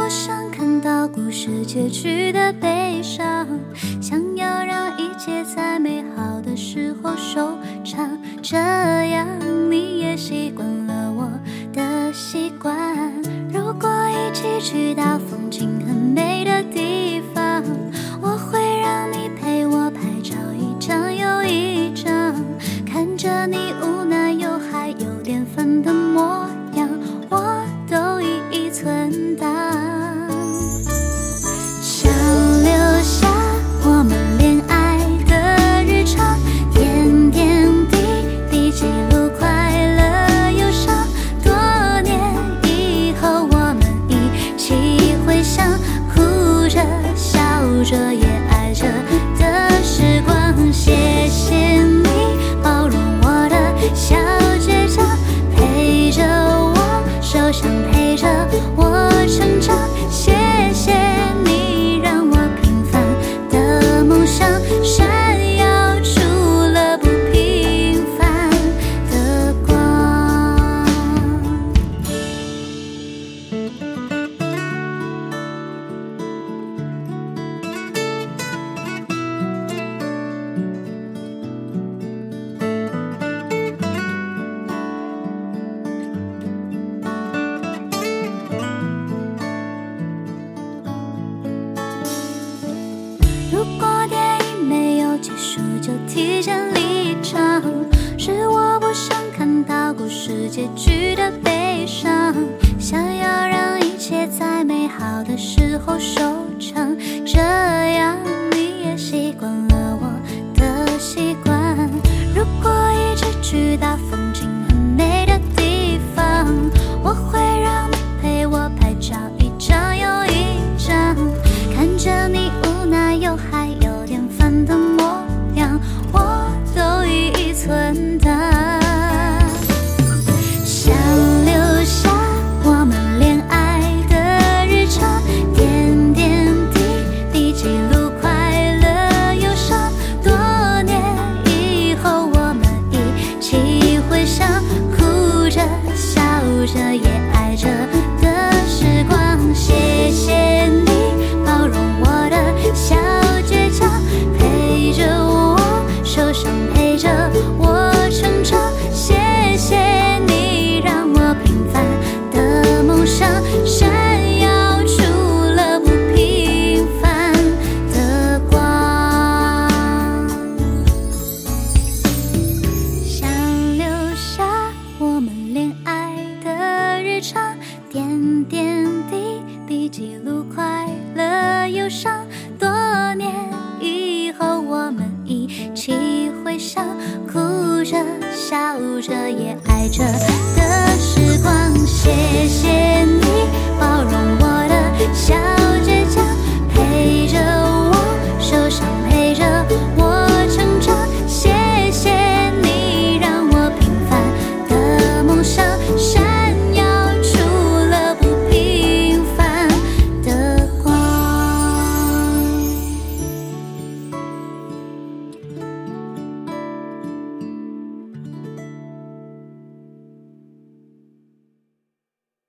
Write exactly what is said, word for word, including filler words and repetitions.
想看到故事结局的悲伤，想要让一切在美好的时候收场，这样你也习惯了我的习惯。如果一起去到风景很美的地方，我会让你陪我拍照一张又一张，看着你无奈又还有点烦的模样，我都一一存档。想留下我们恋爱的日常，点点滴滴记录快乐忧伤，多年以后我们一起回想，哭着笑着也爱着的时光。谢谢你包容我的小倔强，陪着我受伤，陪着我成长。谢谢你让我平凡的梦想闪耀出了不平凡的光。如果电影没有结束就提前离场，是我不想看到故事结局的悲伤，想要让一切在美好的时候收场，这样你也习惯了我的习惯。如果一起去到风景很美的地方，我会让你陪我拍照一张又一张，看着你无奈又还有点烦的模样，我都一一存档。想留下我们恋爱的日常，点点滴滴记录快乐忧伤，多年以后我们一起回想，哭着笑着也爱着的时光。谢谢你包容我的小倔强，陪着我受伤，陪着我成长。谢谢你让我平凡的梦想闪耀出了不平凡的光。想留下我们恋爱的日常，点点滴滴记录快乐忧伤，多年以后我们一起回想，哭着笑着也爱着的时光。谢谢你包容我的小